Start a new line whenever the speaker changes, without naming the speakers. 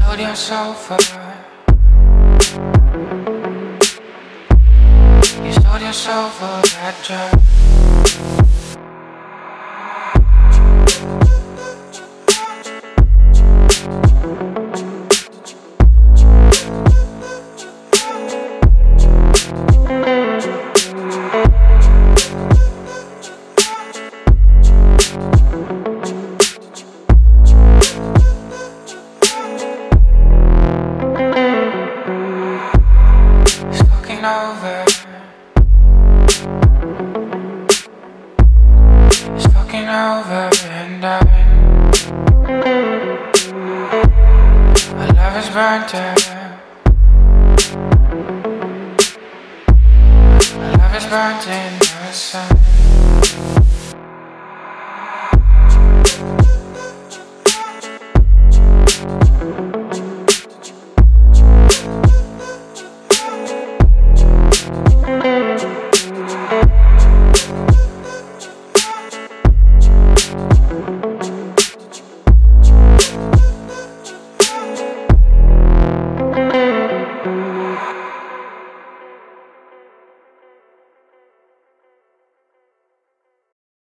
sold yourself out. You sold yourself for that job. Over. It's fucking over and done. My love is burnt out. My love is burnt in the sun.